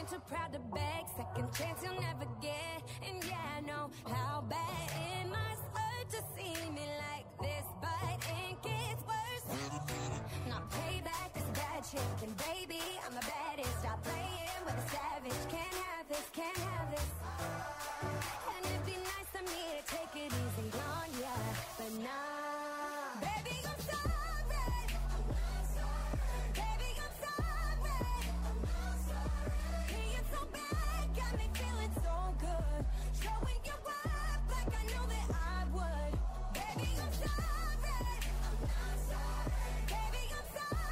ain't too proud to beg. Second chance you'll never get. And yeah, I know how bad it must hurt to see me like this, but it gets worse. Not payback is a bad chick, and baby, I'm the baddest. Stop playing with a savage. Can't have this, can't have this. And it'd be nice of me to take it easy on ya, but nah. Baby, I'm sorry. Baby, I'm sorry. Being so bad got me feeling so good. Showing you up like I knew that I would. Baby, I'm sorry. Baby, I'm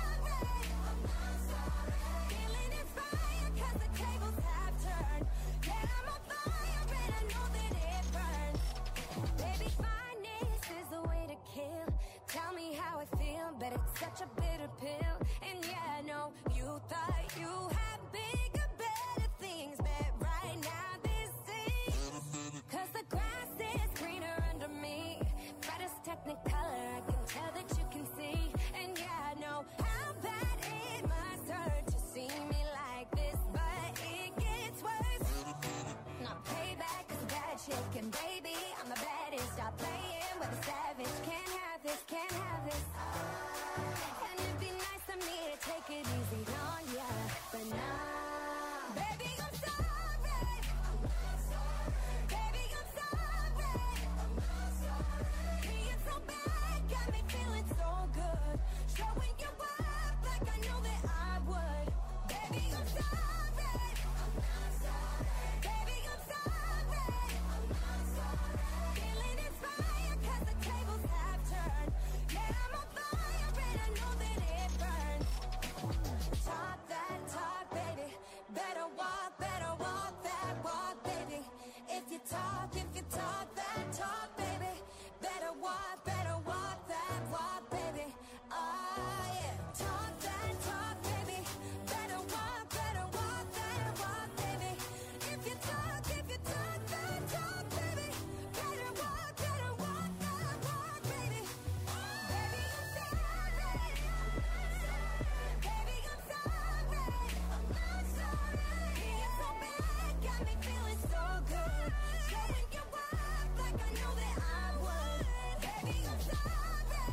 sorry. Feeling inspired 'cause the tables have turned. Yeah, I'm on fire and I know that it burns. Baby, fineness is the way to kill. Tell me how I feel, but it's such a bitter pill. And yeah, I know you thought you had bigger, better things, but right now this is 'cause the grass is greener under me. Brightest technicolor, I can tell that you can see. And yeah, I know how bad it must hurt to see me like this, but it gets worse. Not payback is a bad chick, and baby, I'm the baddest. Stop playing with a savage. Can't have this, can't have this. And it'd be nice of me to take it easy on ya, but nah. Baby, I'm sorry. Baby, I'm sorry. Being so bad got me feeling so good. Showing you up like I knew that I would. Baby, I'm sorry. Baby, I'm sorry. Feeling inspired 'cause the tables have turned. Yeah, I'm on fire and I know that it burns. Talk that talk, baby. Better walk that walk, baby. If you talk that talk, baby. Better walk that walk, baby. Oh yeah. Talk that talk, baby. Better walk that walk, baby. If you talk that talk, baby. Better walk that walk, baby. Baby, I'm sorry. Baby, I'm sorry. Being so bad got me feeling so good. Showing you up like I knew that I would. Baby, I'm sorry.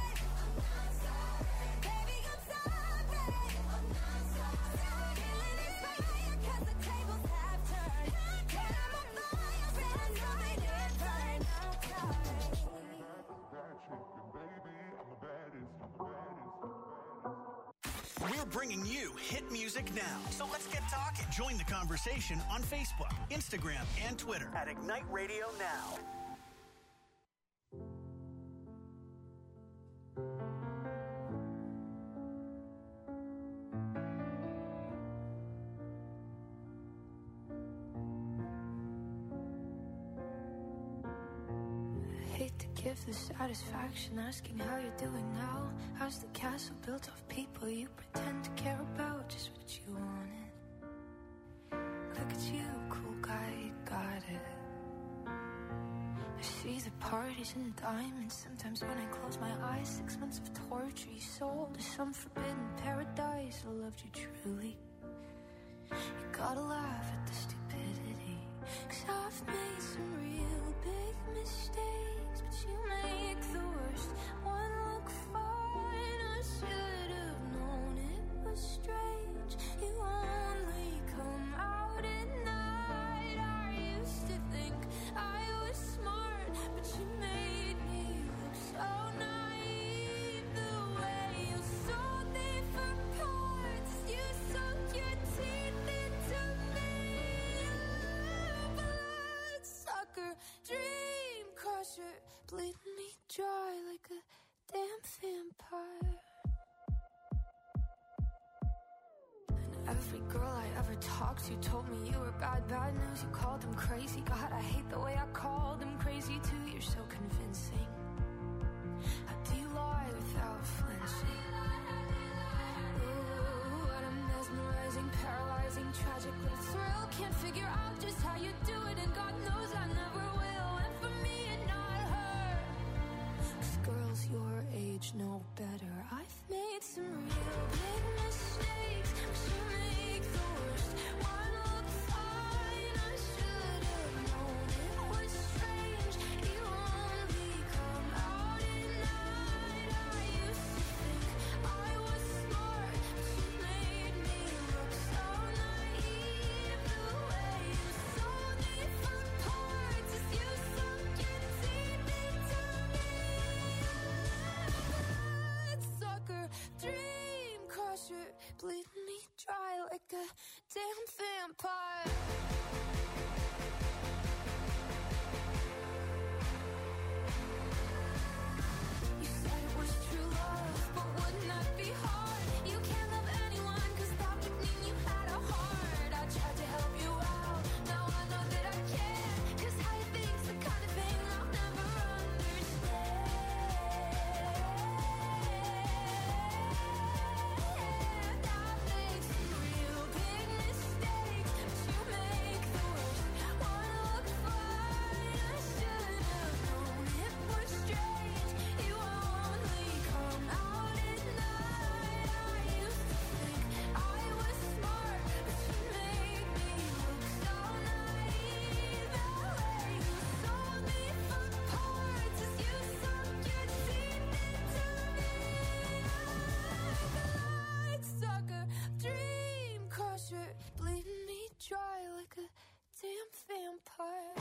Baby, I'm sorry. Feeling inspired 'cause the tables have turned. Yeah, I'm on fire and I know that it burns. Bad chick, and baby, I'm the baddest. We're bringing you hit music now. So let's get talking. Join the conversation on Facebook, Instagram, and Twitter at Ignite Radio Now. Hate to give the satisfaction asking how you're doing now. How's the castle built of people you pretend to care about? Just what you wanted. Look at you, cool guy, you got it. I see the parties and diamonds. Sometimes when I close my eyes, 6 months of torture you sold to some forbidden paradise. I loved you truly. You gotta laugh at the stupidity, 'cause I've made some real big mistakes, but you make the worst one look fine. I should have known it was strange. You only come out at night. I used to think I was smart, but you made me look so naive. The way you sold me for parts, you sunk your teeth into me. Bloodsucker, dream crusher, bleeding me dry like a damn vampire. And every girl I ever talked to told me you were bad news. You called them crazy. God, I hate the way I called them crazy too. You're so convincing. How do you lie without flinching? Ooh, what a mesmerizing, paralyzing, tragic little thrill. Can't figure out just how you do it, and God knows I never will. And for me and not her, 'cause girls your age know better. I've made some real big mistakes, but you make the worst one look bleeding me dry like a damn vampire. You said it was true love, but wouldn't that be hard? You can't love anyone, cause that would mean you had a heart. I tried to help you out, now I know that I can't, cause how you think's the kind of thing I'll never understand. I've made some real big mistakes, but you make the worst wanna look fine. I should have known it was strange. You only come out at night. I used to think I was smart, but you made me look so naive. The way you sold me for parts as you sunk your teeth into me. Like a sucker, dream crusher, bleeding me dry like a damn vampire.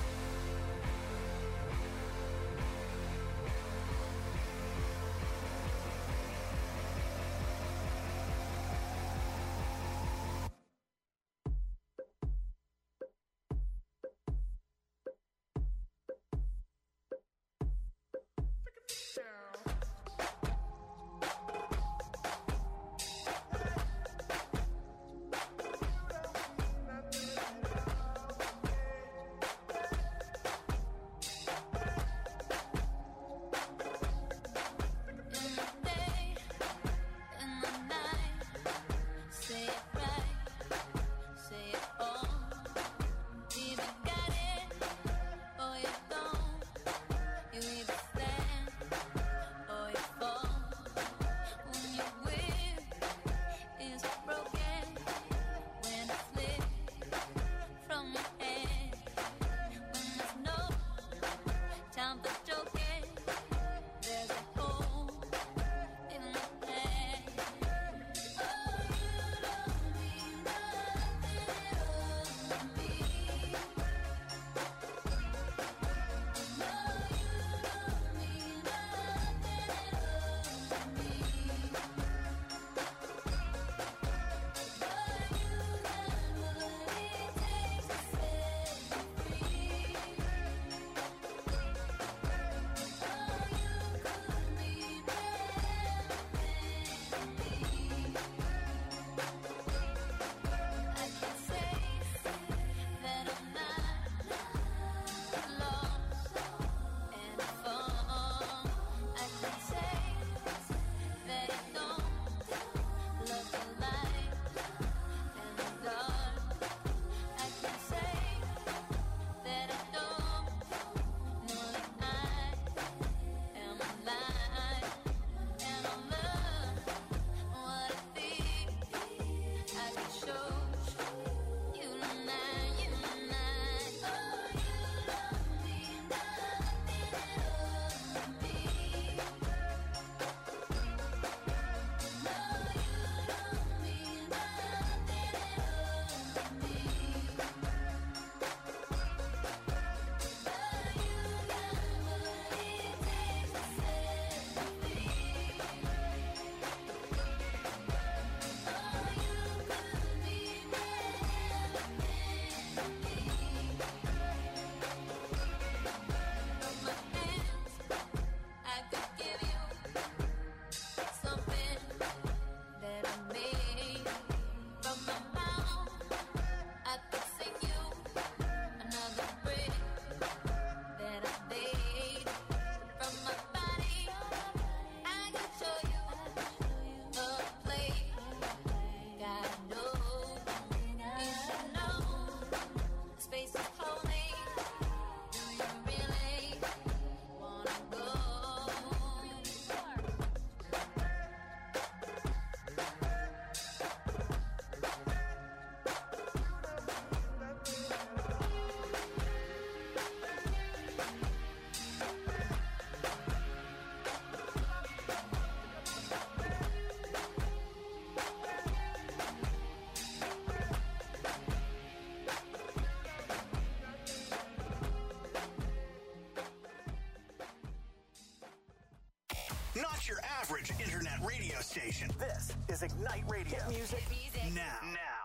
Not your average internet radio station. This is Ignite Radio. Hit music now.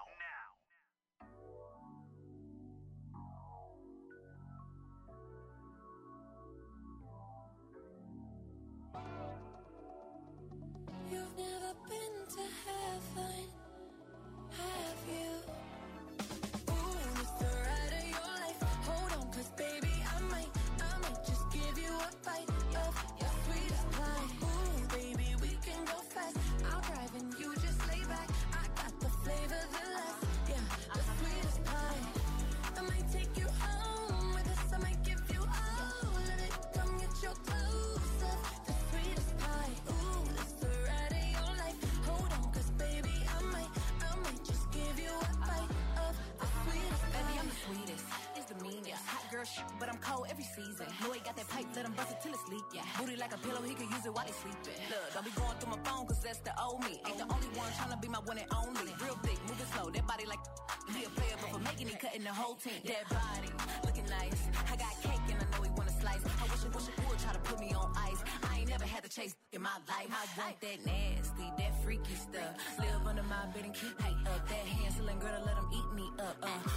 You've never been to heaven, have you? Ooh, it's the ride of your life. Hold on, 'cause baby, I might just give you a bite of your sweetest pie. Ooh, baby, we can go fast. I'll drive and you just lay back. I got the flavor, the last, yeah, the sweetest pie. I might take you home with us. I might give you all of it. Come get your clothes up, the sweetest pie. Ooh, it's the ride of your life. Hold on, 'cause baby, I might just give you a bite of the sweetest pie. Baby, I'm the sweetest. It's the meanest. Hot girl shit, but I'm cold every season. Louis got that pipe, let him bust it till it's leak. Yeah. Booty like a pillow, he can use it while he's sleeping. Look, don't be going through my phone, 'cause that's the old me. Ain't the only one tryna be my one and only. Real thick, moving slow, that body like he a player, but for making it, cutting the whole team. That body, looking nice. I got cake and I know he wanna slice. I wish it would try to put me on ice. I ain't never had to chase in my life. I want that nasty, that freaky stuff. Live under my bed and keep me up. That hand-selling girl to let him eat me up.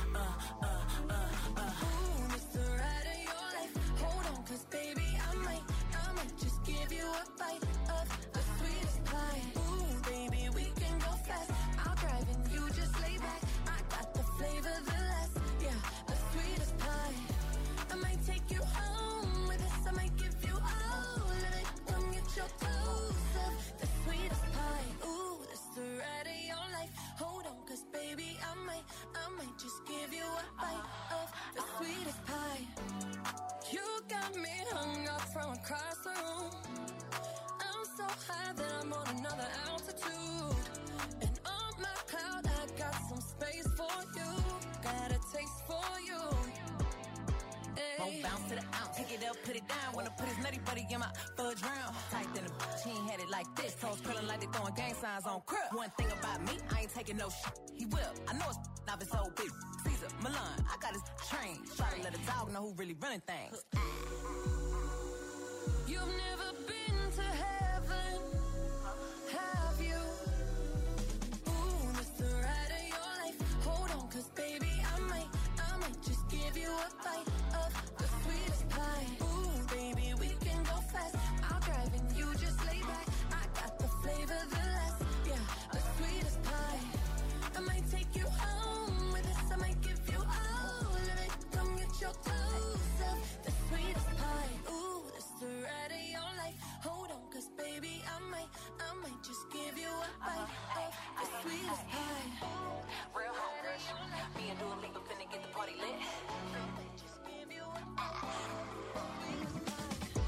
Ooh, it's the ride of your life. Hold on, 'cause baby, I might just give you a bite of the sweetest pie. Ooh, baby, we can go fast. I'll drive and you just lay back. I got the flavor, the last, yeah, the sweetest pie. I might take you home with us. I might give you all of it. Come get your clothes up, the sweetest pie. Ooh, it's the ride of your life. Hold on, 'cause baby, I might just give you a bite of the sweetest pie. You got me hung up from across the room. I'm so high that I'm on another altitude. And on my cloud, I got some space for you. Got a taste for you. Won't bounce to the ounce, pick it up, put it down. Wanna put his nutty buddy in my fudge round. Tight than a bitch, he ain't had it like this. Toes curling like they throwing gang signs on crib. One thing about me, I ain't taking no shit. He will, I know it's not his old bitch. Caesar, Milan, I got his train. Try to let a dog know who really running things. You've never been to heaven, have you? Ooh, it's the ride of your life. Hold on, 'cause baby, I might just give you a bite of the sweetest pie. Ooh, baby, we can go fast. I'll drive and you just lay back. I got the flavor, the last, yeah, the sweetest pie. I might take you home with us. I might give you all of it. Come get your clothes up, the sweetest pie. Ooh, it's the ride of your life. Hold on, 'cause baby, I might just give you a bite of the sweetest pie. Real hot rush. Me and Dua Lipa finna get the party lit. Just give you a bite of the sweetest pie.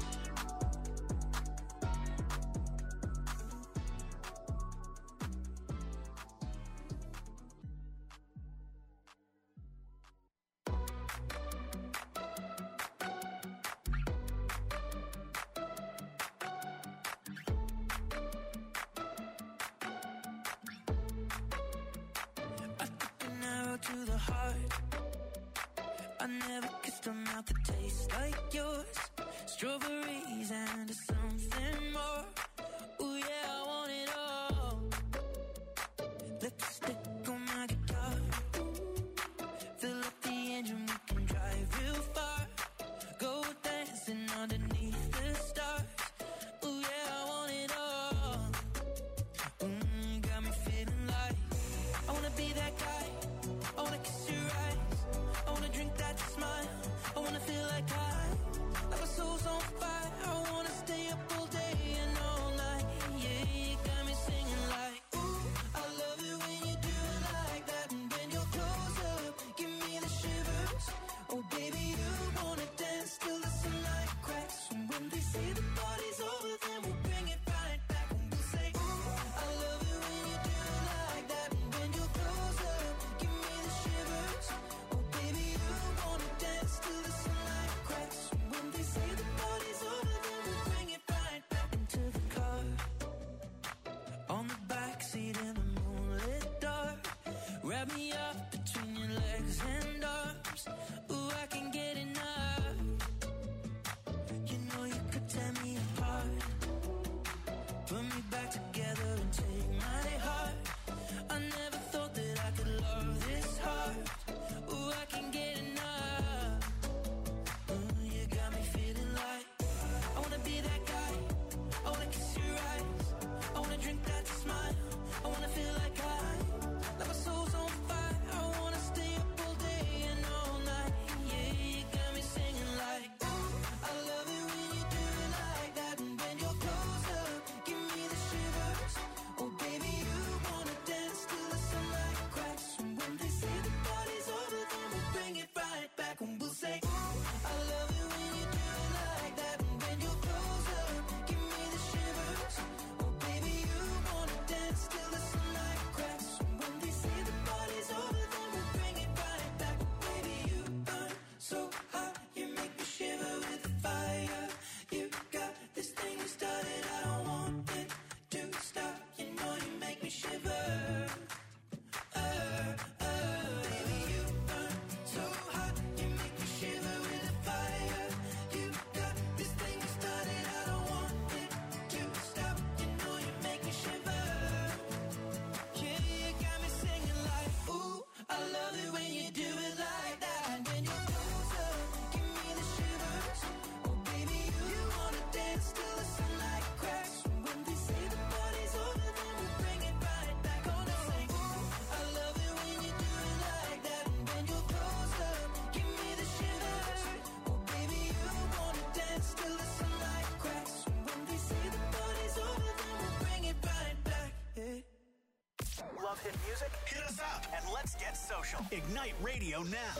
To the heart, I never kissed a mouth that tastes like yours. Strawberries and something more. Ooh yeah, I want it all. Lipstick on my guitar. Fill up the engine, we can drive real far. Go dancing underneath the stars. Ooh yeah, I want it all. Got me feeling like I wanna be that guy. I wanna kiss your eyes. I wanna drink that smile. I wanna feel like my soul's on fire. I wanna stay up all day and all night. Yeah, you got me singing like, ooh, I love it when you do it like that. And when you're close up, give me the shivers. Oh baby, you wanna dance till the sunlight cracks. And when they say the party's over, then we'll bring it right back. And we'll say, ooh, I love it when you do it like that. And when you're close up, give me the shivers. Oh baby, you wanna dance till the sunlight cracks. And when they say the party's over, then we'll bring it right back into the car. On the backseat in the moonlit dark. Wrap me up between your legs and arms. Ooh, I can get enough. You know you could tear me apart. Put me hit music? Hit us up and let's get social. Ignite Radio now.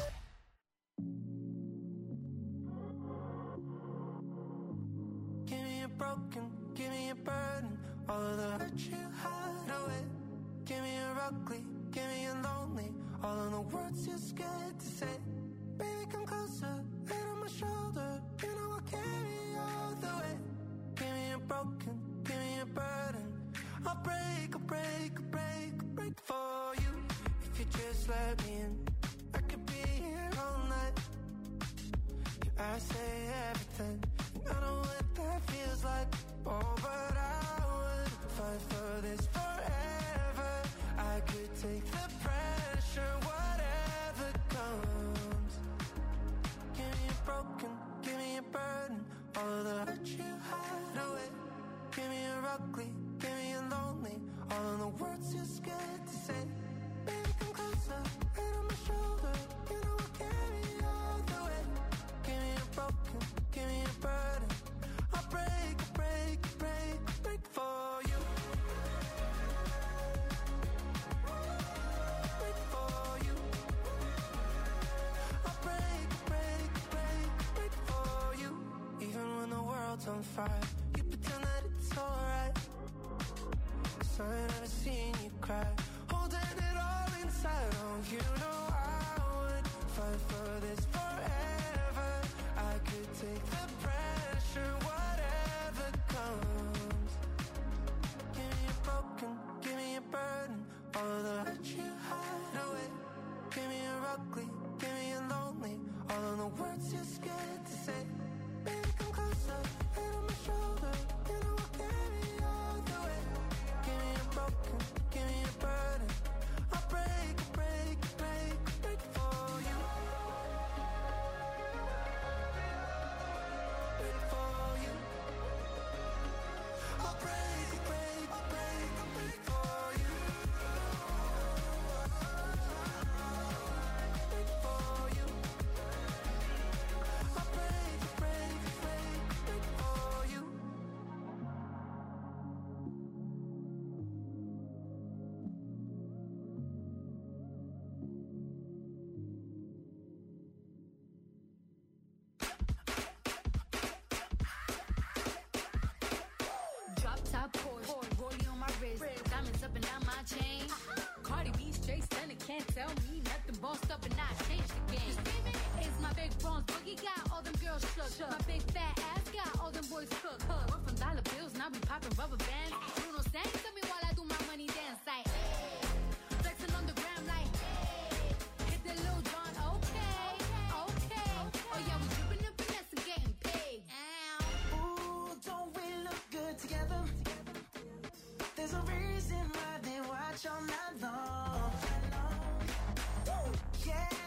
Give me a broken, give me a burden, all of the hurt you hide away. Give me a ugly, give me a lonely, all of the words you're scared to say. Baby, come closer, head on my shoulder, you know I'll carry you all the way. Give me a broken, give me a burden, I'll break, I'll break, I'll break, I'll break for you. If you just let me in, I could be here all night. Yeah, I say everything, and I know what that feels like. Oh, but I would fight for this forever. I could take the pressure, whatever comes. Give me a broken, give me a burden, all of the hurt you hide away. Give me a ugly, give me a lonely, all of the words you're scared to say. Baby, come closer, head on my shoulder, you know I'll carry you all the way. Give me a broken, give me a burden, I'll break, break, break, break for you. Break for you. I'll break, break, break, break for you. Even when the world's on fire, you pretend that it's alright. 'Cause I ain't never seen you cry, holding it all inside. Oh, you know I would fight for this forever. I could take the pressure, whatever comes. Give me a broken, give me a burden, all of the hurt you hide away. Give me a ugly, give me a lonely, all of the words you're scared to say. Baby, come closer, head on my shoulder, you know I'll carry you all the way. Give me a broken, give me a burden, I'll break, break, break, break for you. Break for you. I'll break, break, break, break for you. Break for you. I'll break, break, break, break for you. Drop top Porsche, rollie on my wrist, diamonds up and down my chain. Cardi B straight stunning, can't tell me nothing. Bossed up and I changed the game. It's my big bronze boogie, got all them girls shook. My big fat ass got all them boys cooked. We're from dollar bills, now we popping rubber bands. Bruno sang to me while I do my money dance like, hey. Flexing on the gram like, hey. Hit the Lil Jon, okay, okay. Oh yeah, we dripping and finesse and getting paid. Ow. Ooh, don't we look good together? There's a reason why they watch all night long. Woo, yeah.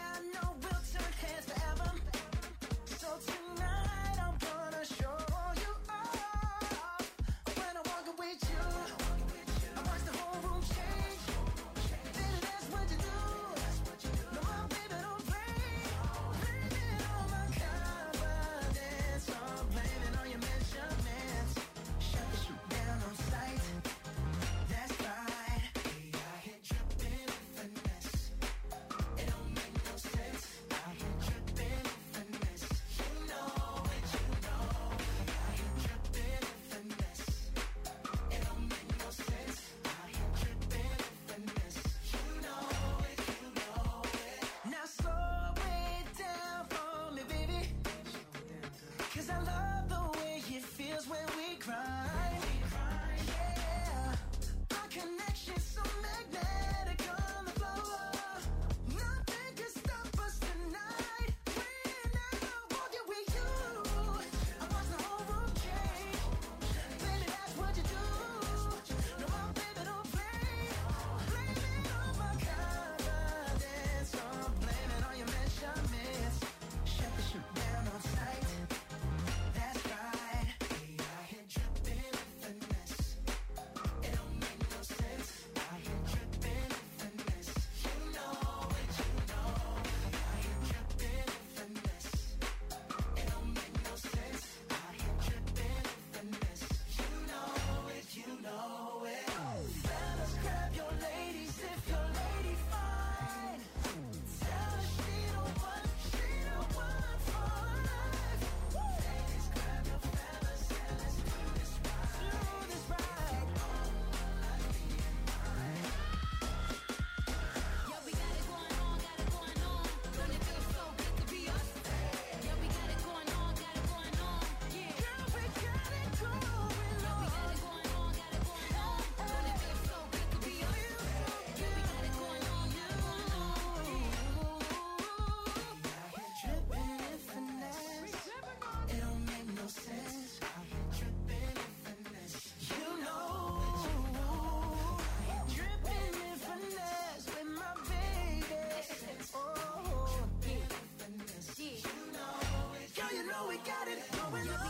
got it going on.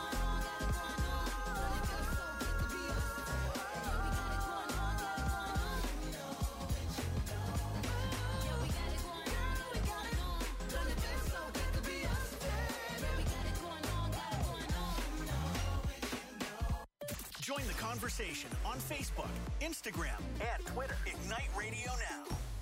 Join the conversation on Facebook, Instagram, and Twitter. Ignite Radio Now.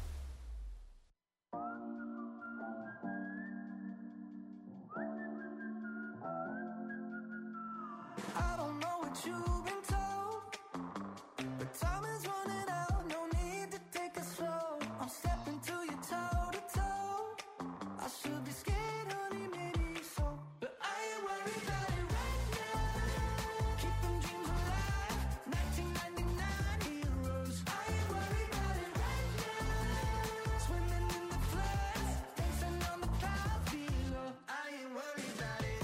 I don't know what you've been told, but time is running out. No need to take it slow. I'm stepping to you toe to toe. I should be scared, honey, maybe so, but I ain't worried about it right now. Keeping dreams alive, 1999 heroes. I ain't worried about it right now. Swimming in the floods, dancing on the clouds below. I ain't worried about it.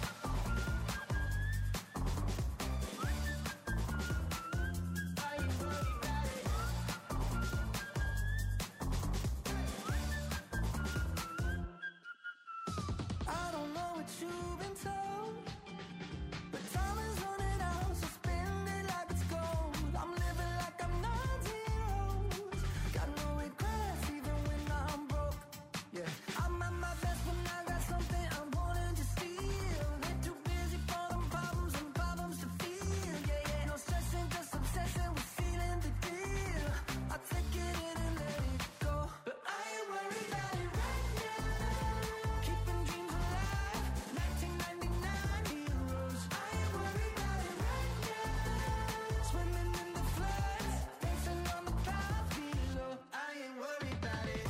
I don't know what you've been told, but time is running out, so spend it like it's gold. I'm living like I'm not zeros. Got no regrets even when I'm broke. Yeah, I'm at my best when I got something I'm wanting to steal. Been too busy for them problems and problems to feel. Yeah, yeah, no stressing, just obsessing with sealing the deal. I take it in and let it go, but I ain't worried about it right now. Keeping dreams alive, 1999 heroes. I ain't worried about it right now. Swimming in the floods, dancing on the clouds below. I ain't worried about it.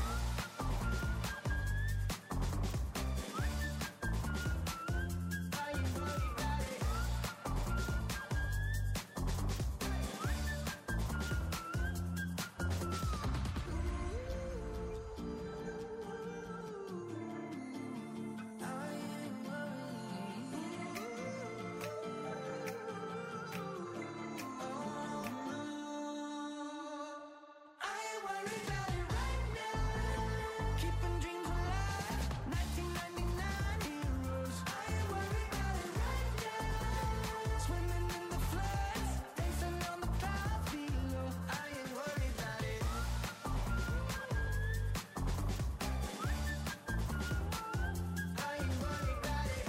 I ain't worried about it. I ain't worried about it right now. Keeping dreams alive, 1999 heroes. I ain't worried about it right now. Swimming in the floods, dancing on the clouds below. I ain't worried about it. I ain't worried about it.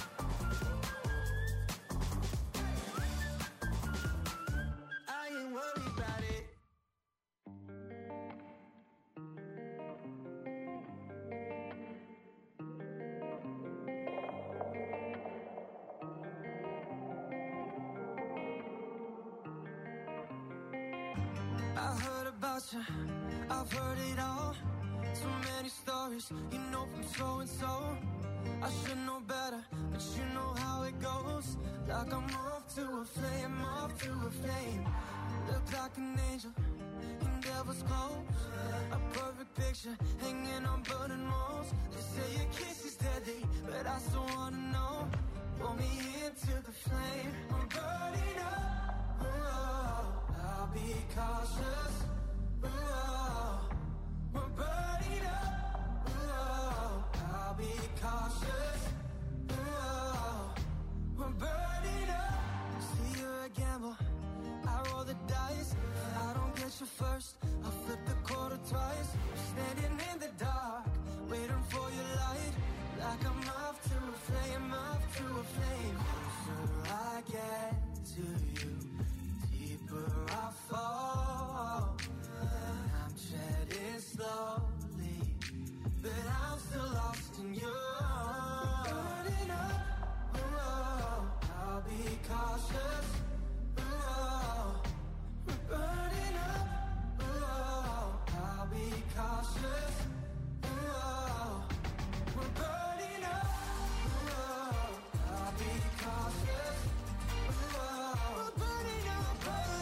I ain't worried about it. I heard about you, I've heard it all. So many stories, you know, from so and so. I should know better, but you know how it goes. Like I'm off to a flame, off to a flame. Look like an angel in devil's clothes. A perfect picture hanging on burning walls. They say your kiss is deadly, but I still wanna know. Pull me into the flame, I'm burning up. Oh, I'll be cautious. Oh, we're burning up. Oh, I'll be cautious. Oh, we're burning up. See, you're a gamble, I roll the dice. I don't get you first, I'll flip the quarter twice. Standing in the dark, waiting for your light. Like I'm off to a flame, off to a flame. Closer I get to you, deeper I fall. I'm shedding slowly, but I'm still lost in you. Burning up, oh, I'll be cautious. Oh, we're burning up, oh, I'll be cautious. Oh, we're burning up, oh, I'll be cautious. Oh, we're burning up,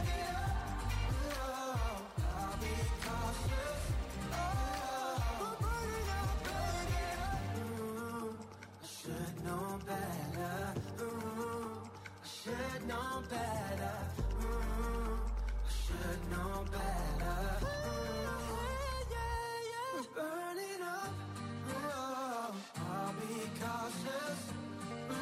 oh, I'll be cautious. Oh, we're burning up. Ooh, I should know better. Ooh, I should know better. Ooh, I should know better. We're burning up. Oh, I'll be cautious.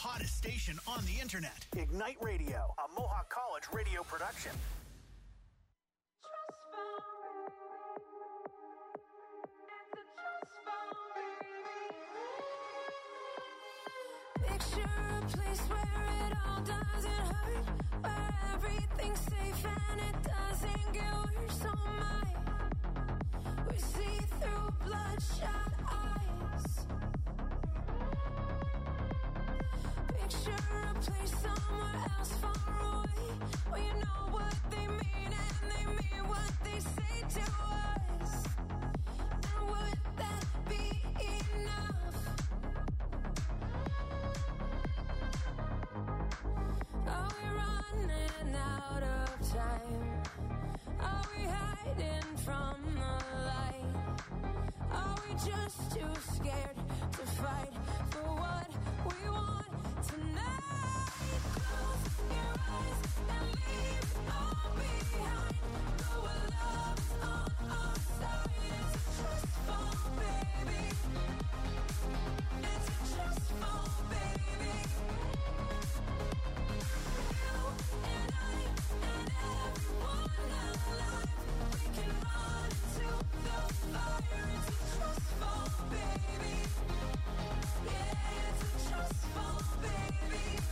hottest station on the internet. Ignite Radio, a Mohawk College radio production. Picture a place where it all doesn't hurt, where everything's safe and it doesn't get worse. Oh my, we see through bloodshot eyes. Picture a place somewhere else far away, where you know what they mean and they mean what they say to us. And would that be enough? Are we running out of time? Are we hiding from the light? Are we just too scared to fight for what we want tonight? Close your eyes and leave it all behind. Know our love is on our side. It's a trust fall, baby. It's a trust fall, baby. You and I and everyone alive, we can run into the fire. It's a trust fall, baby. Yeah, it's a trust fall, baby.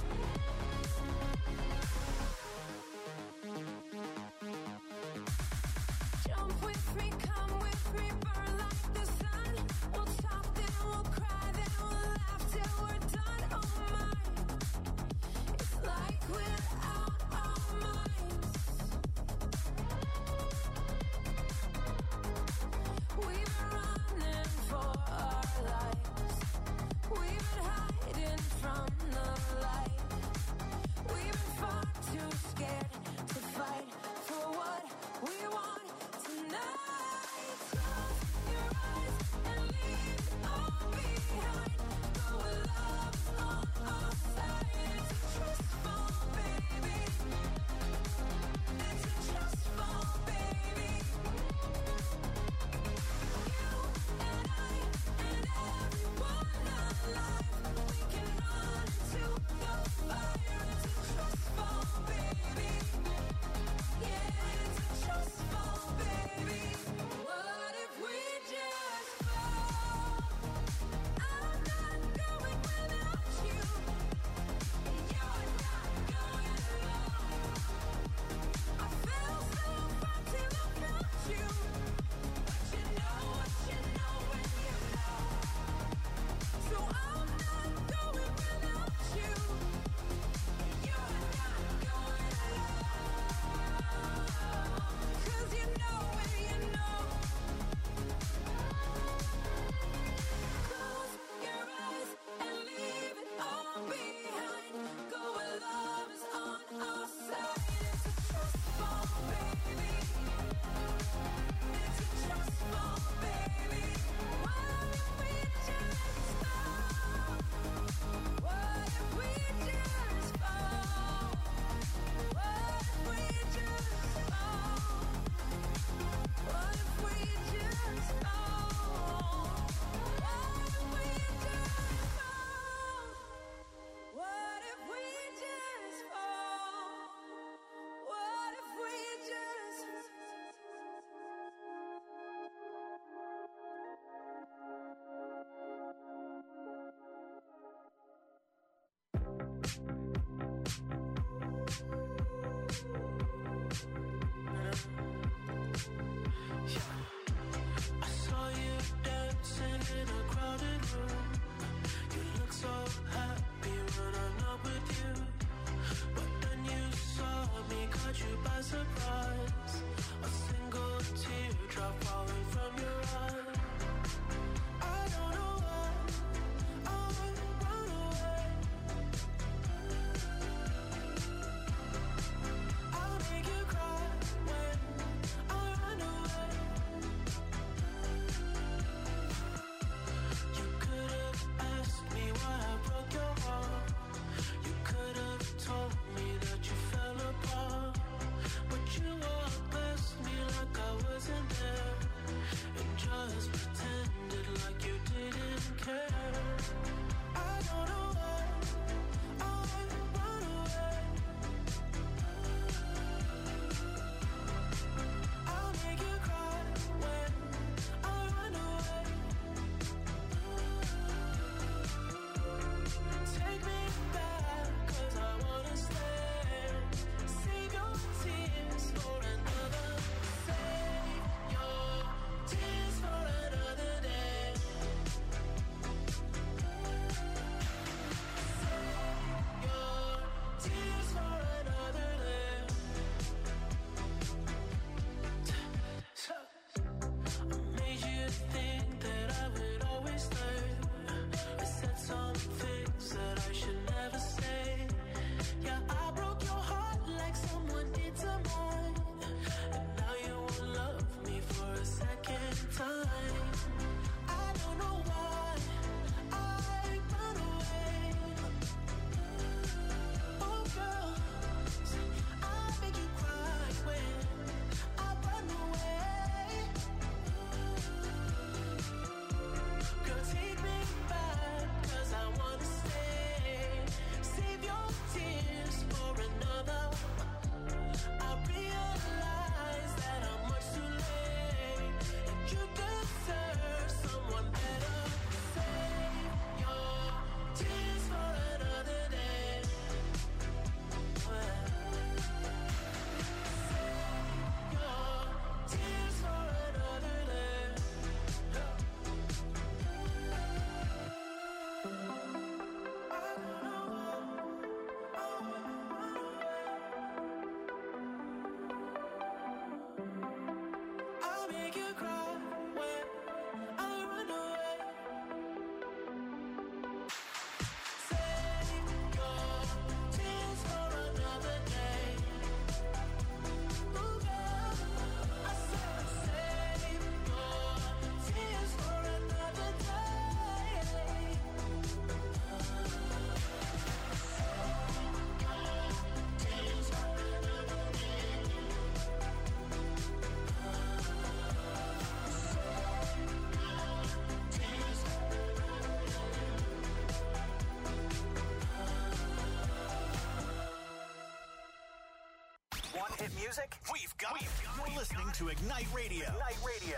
hit music? We've got it. You're listening to Ignite Radio. Ignite Radio.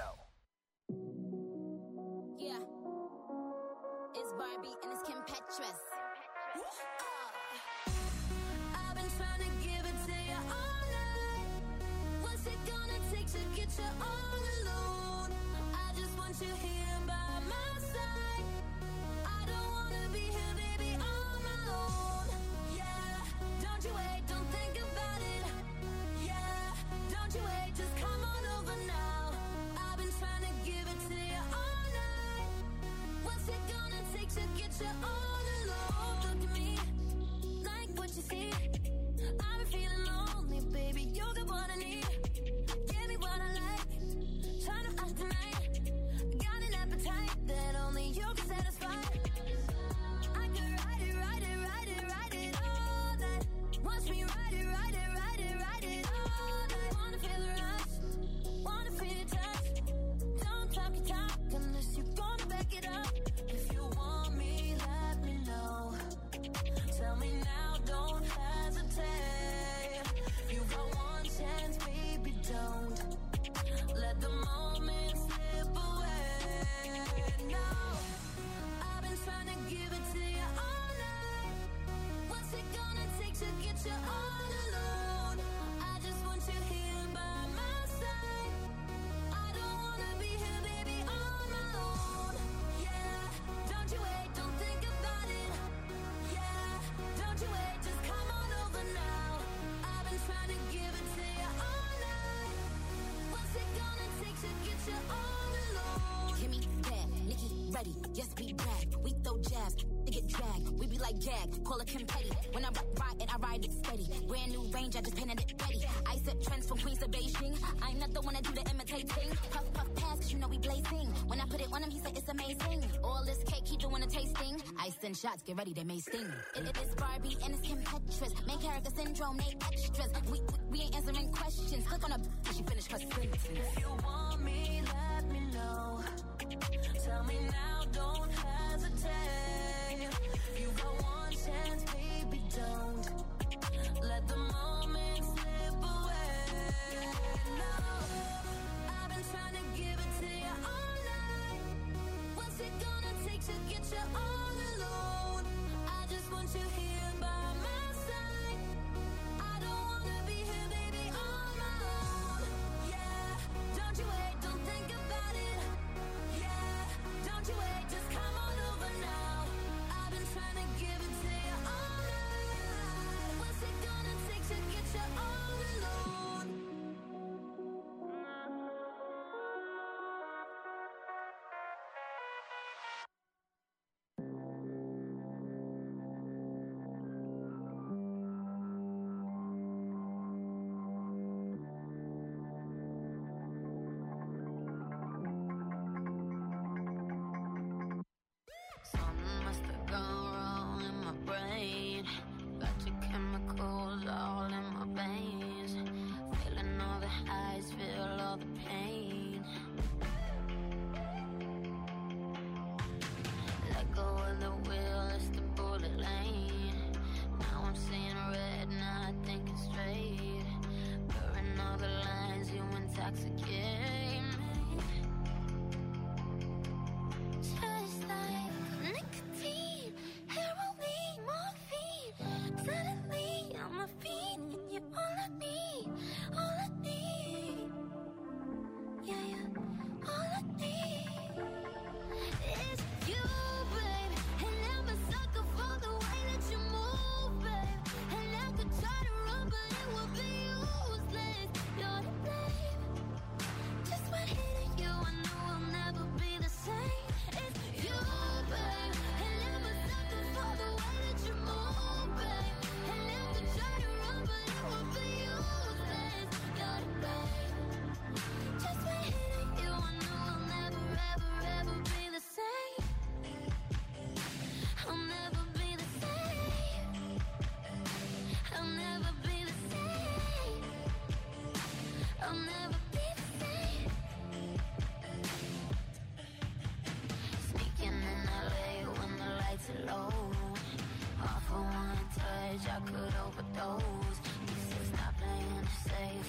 Yeah. It's Barbie and it's Kim Petras. I've been trying to give it to you all night. What's it gonna take to get you all alone? I just want you here by my side. I don't wanna be here, baby, on my own. Yeah, don't you wait, don't think about it. Yeah, don't you wait, just come on over now. I've been trying to give it to you all night. What's it gonna take to get you all alone? Look at me, like what you see. I've been feeling lonely, baby, you got what I need. Give me what I like, trying to act tonight. Got an appetite that only you can satisfy. I could ride it, ride it, ride it, ride it all night. Watch me ride it, ride it, ride it, ride it all night. Wanna feel the rush, wanna feel your touch. Don't talk your talk unless you're gonna back it up. If you want me, let me know. Tell me now, don't hesitate. You got one chance, baby, don't let the moment slip away. No, I've been trying to give it to you all night. What's it gonna take to get you all alone? I just want you here by my side. I don't wanna be here, baby, on my own. Yeah, don't you wait, don't think about it. Yeah, don't you wait, just come on over now. I've been trying to give it to you all night. What's it gonna take to get you all alone? Kimmy, bad, Nikki, ready, yes, we back. We throw jabs, they get dragged. We be like gag, call it Kim Petty. When I ride it, I ride it steady. Brand new range, I just painted it ready. I set trends from Queens to Beijing. I'm not the one that do the imitating. Puff, puff, pass, cause you know we blazing. When I put it on him, he said it's amazing. All this cake, he doing a tasting. I send shots, get ready, they may sting. It is Barbie and it's Kim Petras. Main character syndrome, they extras. We ain't answering questions. Click on a she finished her sentence. If you want me, let me know. Tell me now, don't hesitate. You got one chance, baby, don't let the moment slip away. No, I've been trying to give it to you all night. What's it gonna take to get you all alone? I just want you here by my side. I don't wanna be here, baby, on my own. Yeah, don't you wait, don't think about it. Yeah, don't you wait, just come on over now. I've been trying to give it to you all night. What's it gonna take to get you all alone? Something must have gone wrong in my brain. Got your chemicals all in my veins. Feeling all the highs, feel all the pain. Let go of the wheel, it's the bullet lane. Now I'm seeing red, not thinking straight. Blurring all the lines, you intoxicate me. Just like nicotine, heroin, morphine. Suddenly on my feet, and you're all I need, all I need. Yeah, yeah, all I need is you, babe. And I'm a sucker for the way that you move, babe. And I could try to run, but it would be useless. You're to blame. Just when hitting you, I know I'll never be the same. It's you, babe. And I'm a sucker for the way that you move, babe. And I could try to run, but it would be useless. You're to blame. Just when hitting you, I know I'll never, ever, ever be the same. I'll never be the same. I'll never be the same. I'll never be the same. Sneaking in LA when the lights are low. Off for one touch, I could overdose. You said stop playing it safe,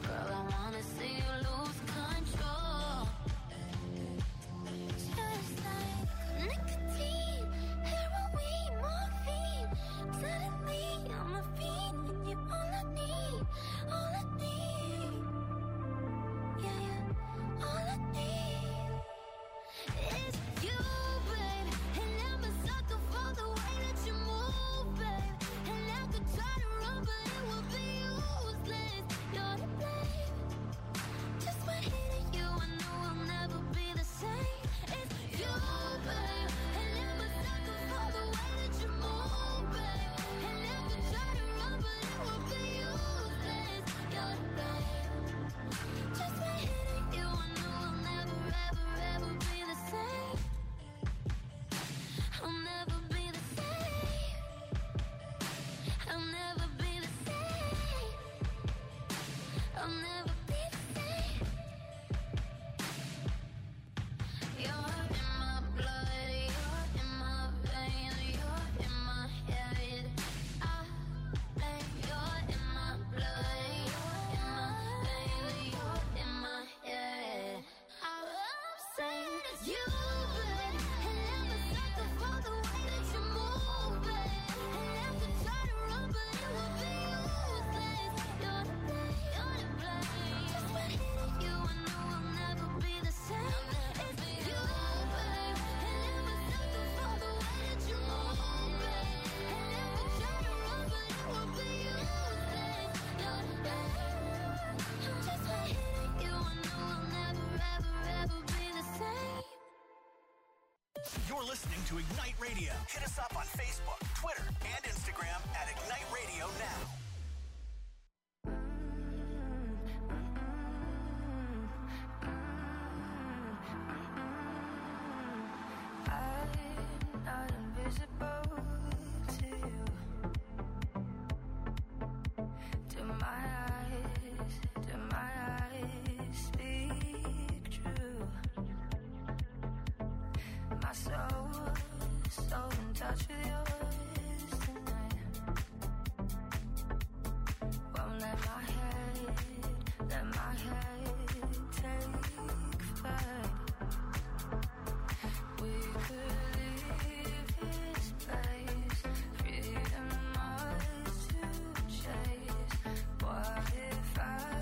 You're listening to Ignite Radio. Hit us up on Facebook, Twitter, and Instagram at Ignite Radio Now. I'm not invisible to you. Do my eyes speak true? My soul's so in touch with yours tonight. Won't let my head take flight. We could leave this place, freedom ours to chase. What if I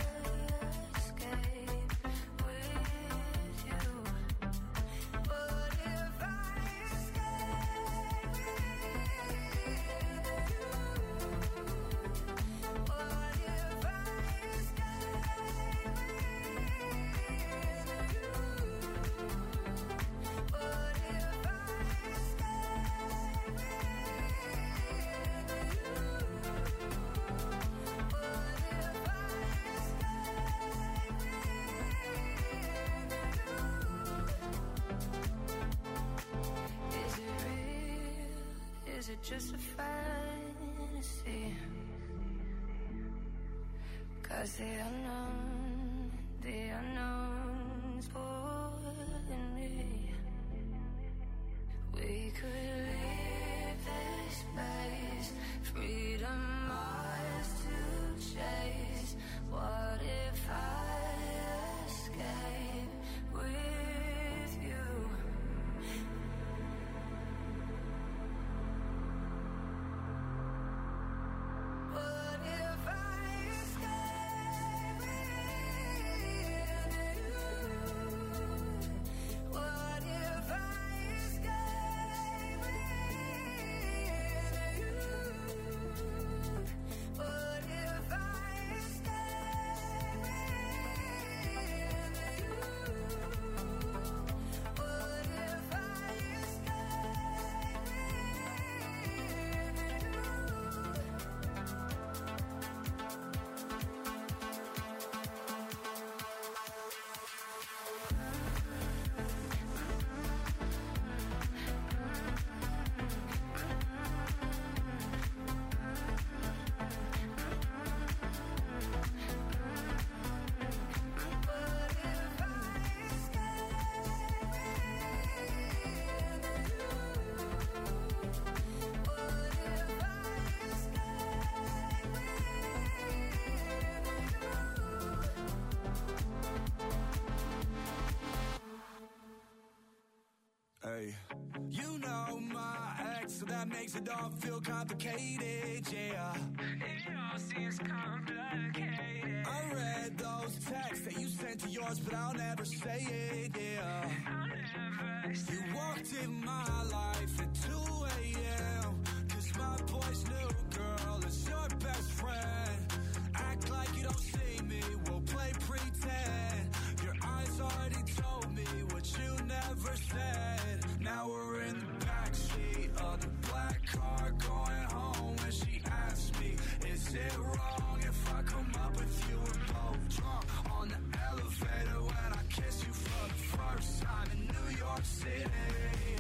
escape with you? What if I escape with you? What if I escape with you? What if Is it just a fantasy? 'Cause the unknown's pulling me. We could leave this place, freedom ours to chase. What if I escape with you? What if I escape with you? What if I escape with you? What if I escape with you? What if I Hey, you know my ex, so that makes it all feel complicated, yeah. It all seems complicated. I read those texts that you sent to yours, but I'll never say it, yeah. I'll never say it. You walked in my life at 2 a.m. 'Cause my boy's new girl is your best friend. Act like you don't see me, we'll play pretend. Your eyes already told me what you never said. Now we're in the backseat of the black car going home. And she asked me, is it wrong if I come up with you? We're both drunk on the elevator when I kiss you for the first time in New York City.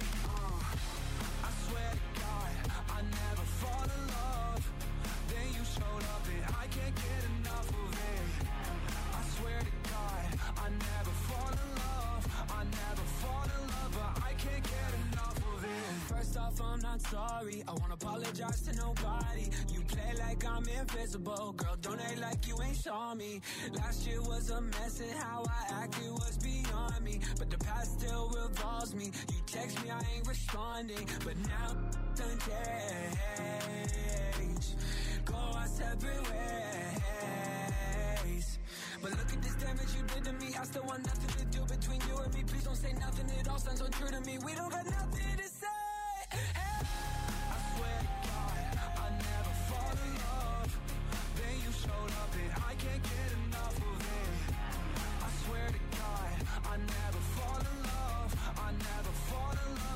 I swear to God, I never fall in love. Then you showed up and I can't get enough of it. I swear to God, I never fall in love. I never fall in love, but I can't get enough of it. First off, I'm not sorry. I won't apologize to nobody. You play like I'm invisible. Girl, don't act like you ain't saw me. Last year was a mess and how I acted was beyond me. But the past still revolves me. You text me, I ain't responding. But now done change. Go our separate ways. But look at this damage you did to me. I still want nothing to do between you and me. Please don't say nothing, it all sounds untrue to me. We don't got nothing to say. Hey. I swear to God, I never fall in love. Then you showed up and I can't get enough of it. I swear to God, I never fall in love. I never fall in love.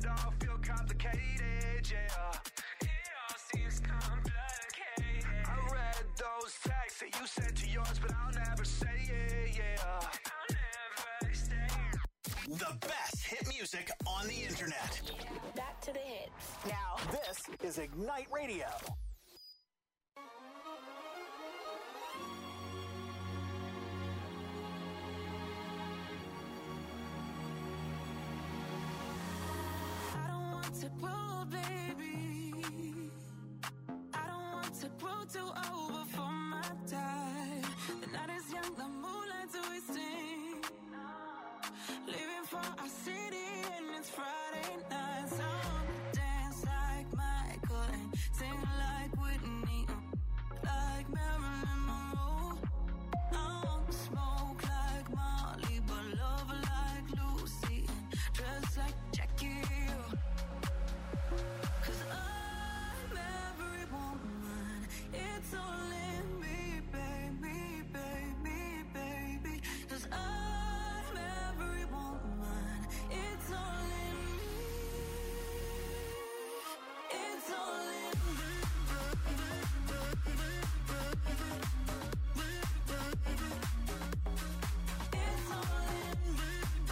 it all feel complicated, yeah. It all seems complicated. I read those texts that you sent to yours, but I'll never say it, yeah. I'll never say it. The best hit music on the internet. Back to the hits. Now, this is Ignite Radio. I don't want to grow, baby. I don't want to grow too old before my time. The night is young, the moonlight's wasting. Living for our city and it's Friday night. So I wanna dance like Michael and sing like Whitney, like Marilyn Monroe. I wanna smoke like Molly, but love like Lucy and dress like Jackie. 'Cause I'm every woman. It's all in me, baby, baby, baby. 'Cause I'm every woman. It's all in me. It's all in me. It's all in me.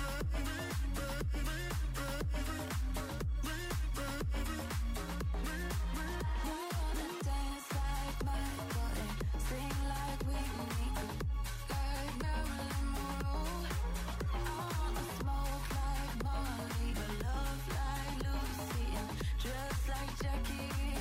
We wanna dance like Michael and sing like Whitney, like Marilyn Monroe. I wanna smoke like Molly, but love like Lucy and dress like Jackie.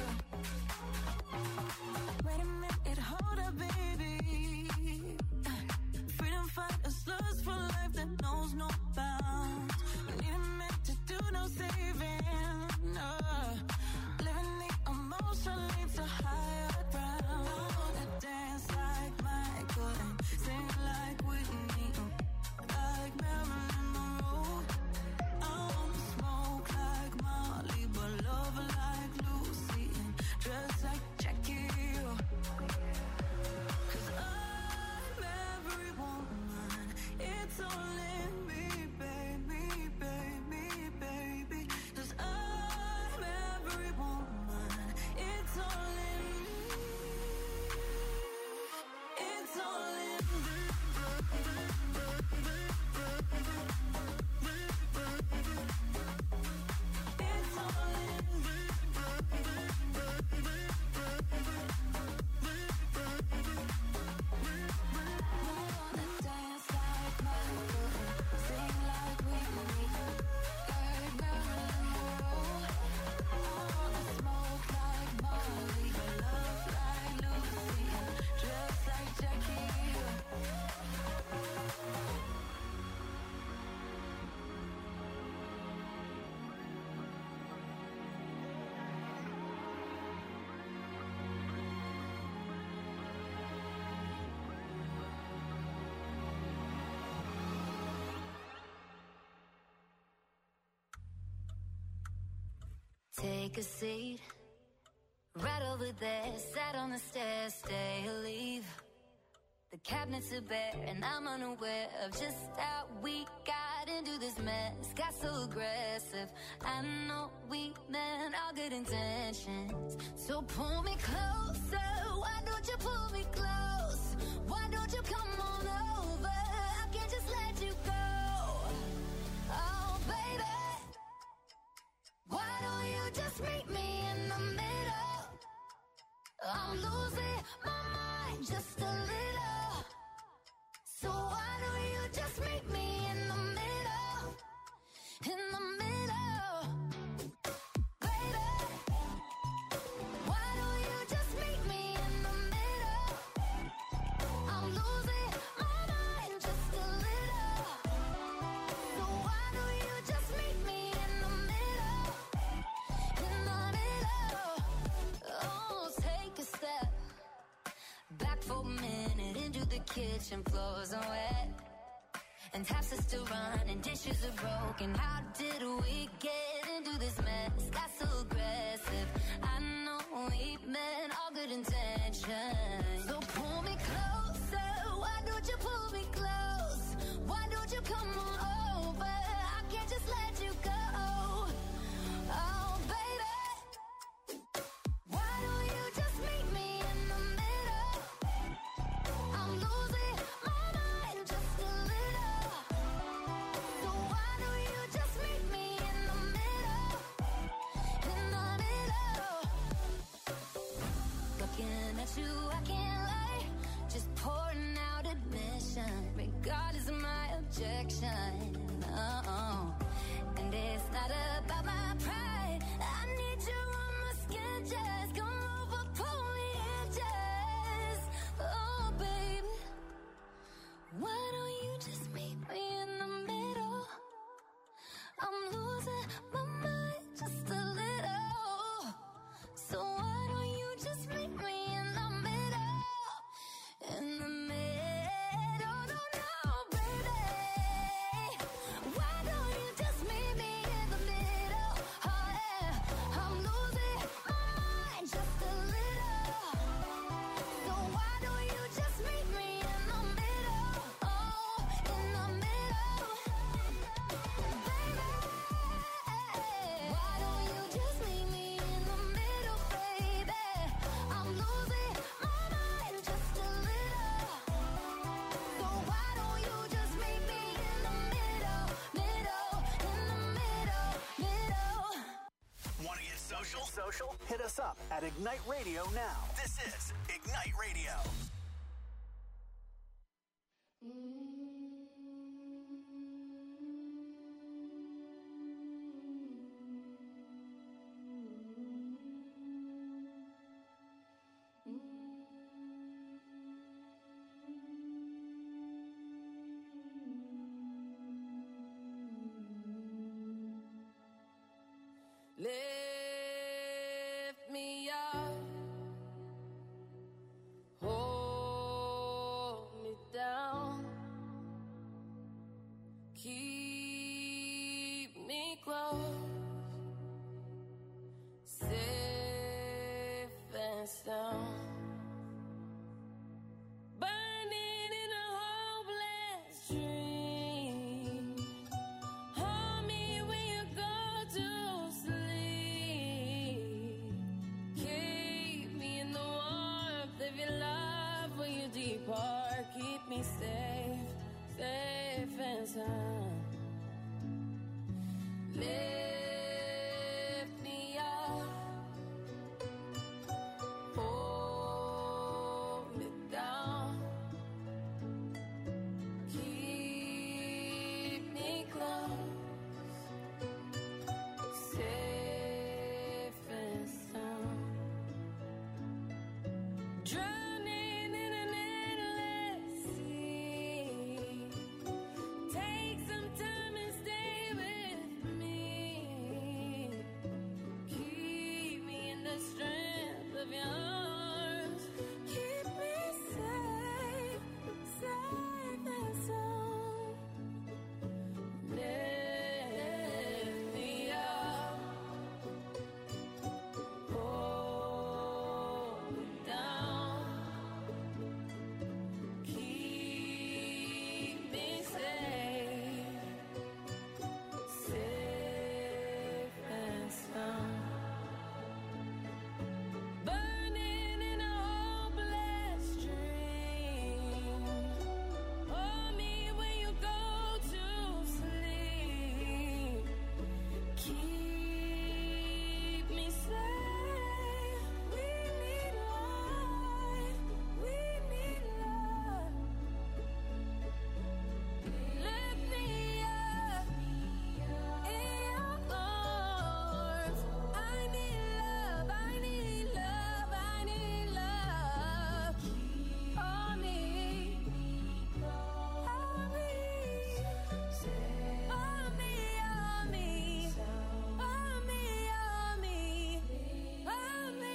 Wait a minute, hold up, baby. Freedom fighters lust for life that knows no bounds. We need a minute to do no saving. Living the emotion leads to higher ground. I wanna dance like Michael and sing like Whitney, like Marilyn Monroe. I wanna smoke like Molly, but love like Lucy and dress like Jackie. 'Cause I'm every woman. It's all in me, baby, baby, baby. 'Cause I'm every woman. It's all in me. It's all in me. It's all in me. We wanna dance like Michael and sing like Whitney, like Marilyn Monroe. I wanna smoke like Molly, but love like Lucy and dress like Jackie. Take a seat, right over there, sat on the stairs, stay or leave. The cabinets are bare and I'm unaware of just how we got into this mess. Got so aggressive, I know we meant all good intentions. So pull me closer, why don't you pull me close? Why don't you come on over, I can't just let you go. Oh baby, why don't you just meet me in the middle? I'm losing my mind just a little. So why don't you just meet me in the middle? In the middle. Baby, why don't you just meet me in the middle? I'm losing my mind just a little. So why don't you just meet me in the middle? In the middle. Oh, take a step back for a minute into the kitchen, floors are wet and taps are still running, dishes are broken. How did we get into this mess? Got so aggressive, I know we meant all good intentions. So pull me closer, why don't you pull me close? Why don't you come on over, I can't just let you go. social? Hit us up at Ignite Radio now. This is Ignite Radio. Lift me up, hold me down, keep me close, safe and sound. Burning in a hopeless dream. Hold me when you go to sleep. Keep me in the warmth of your love when you depart. Keep me safe, safe and sound. Lift me up, hold me down, keep me close, safe and sound. Drowning in an endless sea. Take some time and stay with me. Keep me in the strength of your arms. Keep me safe, safe and sound. Lift me up, hold me down, keep me safe, safe and sound. Burning in a hopeless dream. Hold me when you go to sleep. Keep me safe. We need life. We need love. Lift me up in your arms. I need love. I need love. I need love. Hold me. Hold me. Hold me. Hold me. Hold me. Hold me. Hold me.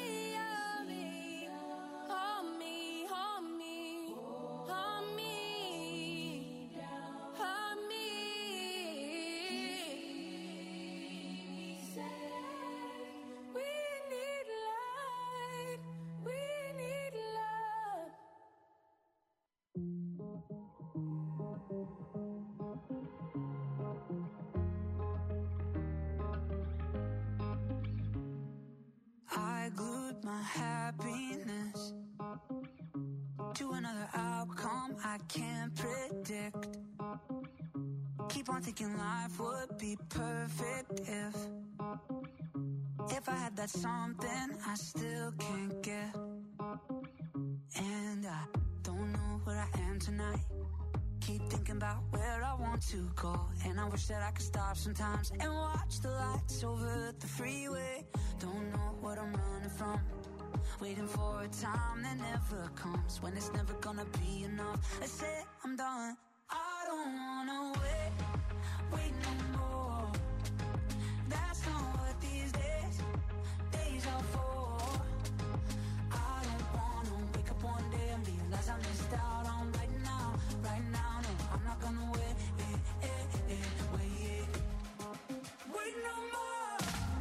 Hold me. Hold me. Hold me. Hold me. Hold me. We need light. We need love. I glued my happiness to another outcome I can't predict. Keep on thinking life would be perfect if I had that something I still can't get. And I don't know where I am tonight. Keep thinking about where I want to go, and I wish that I could stop sometimes and watch the lights over the freeway. Don't know what I'm running from, waiting for a time that never comes, when it's never gonna be enough. I say I'm done. I don't wanna wait no more. That's not what these days are for. I don't wanna wake up one day and realize I missed out on right now. No, I'm not gonna wait no more.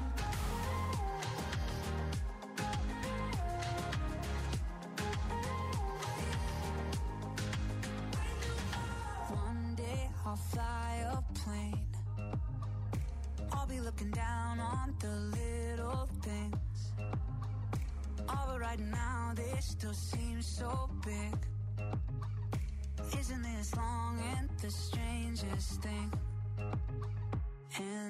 One day I'll fly a plane. I'll be looking down on the little things. All but right now they still seem so big. Isn't this long and the strangest thing? And